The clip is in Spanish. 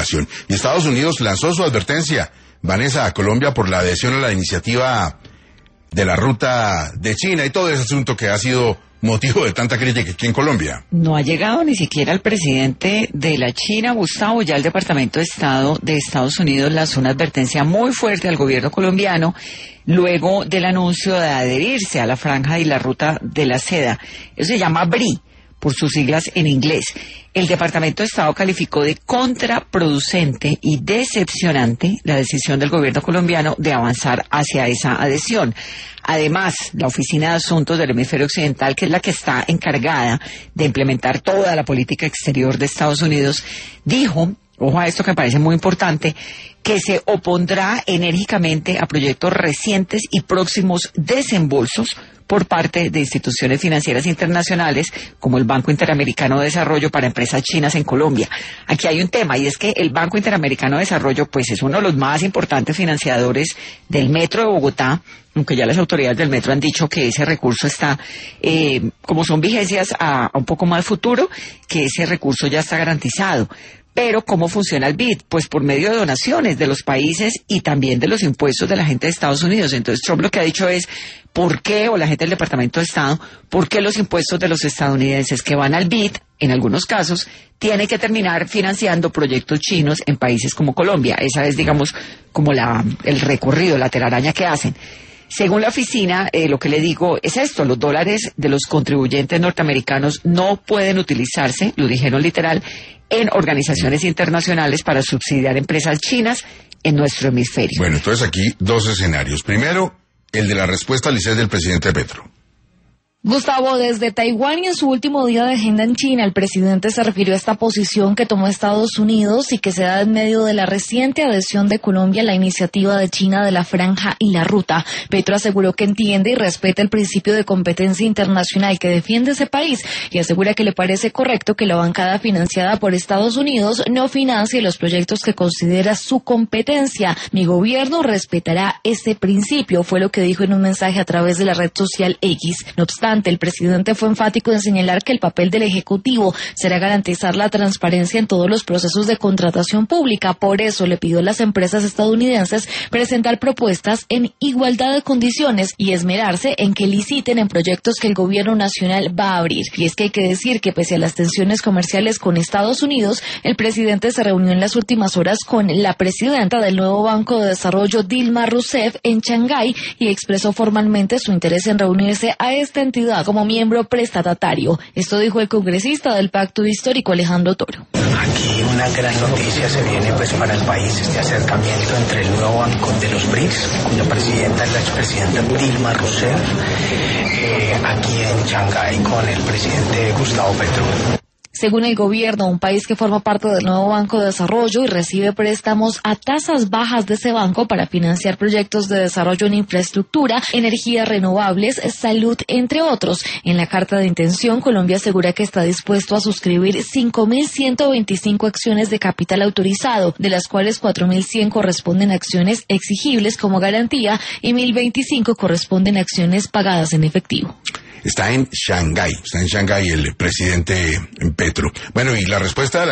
inflación. Y Estados Unidos lanzó su advertencia, Vanessa, a Colombia por la adhesión a la iniciativa de la ruta de China y todo ese asunto que ha sido motivo de tanta crítica aquí en Colombia. No ha llegado ni siquiera el presidente de la China, Gustavo. Ya el Departamento de Estado de Estados Unidos lanzó una advertencia muy fuerte al gobierno colombiano luego del anuncio de adherirse a la franja y la ruta de la seda. Eso se llama BRI, por sus siglas en inglés. El Departamento de Estado calificó de contraproducente y decepcionante la decisión del gobierno colombiano de avanzar hacia esa adhesión. Además, la Oficina de Asuntos del Hemisferio Occidental, que es la que está encargada de implementar toda la política exterior de Estados Unidos, dijo, ojo a esto que me parece muy importante, que se opondrá enérgicamente a proyectos recientes y próximos desembolsos por parte de instituciones financieras internacionales como el Banco Interamericano de Desarrollo para empresas chinas en Colombia. Aquí hay un tema, y es que el Banco Interamericano de Desarrollo pues es uno de los más importantes financiadores del Metro de Bogotá, aunque ya las autoridades del Metro han dicho que ese recurso está, como son vigencias a un poco más futuro, que ese recurso ya está garantizado. Pero, ¿cómo funciona el BID? Pues por medio de donaciones de los países y también de los impuestos de la gente de Estados Unidos. Entonces, Trump lo que ha dicho es, ¿por qué, o la gente del Departamento de Estado, por qué los impuestos de los estadounidenses que van al BID, en algunos casos, tienen que terminar financiando proyectos chinos en países como Colombia? Esa es, digamos, como el recorrido, la telaraña que hacen. Según la oficina, lo que le digo es esto: los dólares de los contribuyentes norteamericanos no pueden utilizarse, lo dijeron literal, en organizaciones internacionales para subsidiar empresas chinas en nuestro hemisferio. Bueno, entonces aquí dos escenarios. Primero, el de la respuesta al ICES del presidente Petro. Gustavo, desde Taiwán y en su último día de agenda en China, el presidente se refirió a esta posición que tomó Estados Unidos y que se da en medio de la reciente adhesión de Colombia a la iniciativa de China de la franja y la ruta. Petro aseguró que entiende y respeta el principio de competencia internacional que defiende ese país y asegura que le parece correcto que la bancada financiada por Estados Unidos no financie los proyectos que considera su competencia. Mi gobierno respetará ese principio, fue lo que dijo en un mensaje a través de la red social X. No obstante, el presidente fue enfático en señalar que el papel del Ejecutivo será garantizar la transparencia en todos los procesos de contratación pública. Por eso le pidió a las empresas estadounidenses presentar propuestas en igualdad de condiciones y esmerarse en que liciten en proyectos que el gobierno nacional va a abrir. Y es que hay que decir que pese a las tensiones comerciales con Estados Unidos, el presidente se reunió en las últimas horas con la presidenta del nuevo Banco de Desarrollo, Dilma Rousseff, en Shanghái y expresó formalmente su interés en reunirse a esta entidad como miembro prestatario. Esto dijo el congresista del Pacto Histórico, Alejandro Toro. Aquí una gran noticia se viene pues para el país, este acercamiento entre el nuevo banco de los BRICS, cuya presidenta es la expresidenta Dilma Rousseff, aquí en Shanghái con el presidente Gustavo Petro. Según el gobierno, un país que forma parte del nuevo Banco de Desarrollo y recibe préstamos a tasas bajas de ese banco para financiar proyectos de desarrollo en infraestructura, energías renovables, salud, entre otros. En la carta de intención, Colombia asegura que está dispuesto a suscribir 5.125 acciones de capital autorizado, de las cuales 4.100 corresponden a acciones exigibles como garantía y 1.025 corresponden a acciones pagadas en efectivo. Está en Shanghái el presidente Petro. Bueno, y la respuesta de la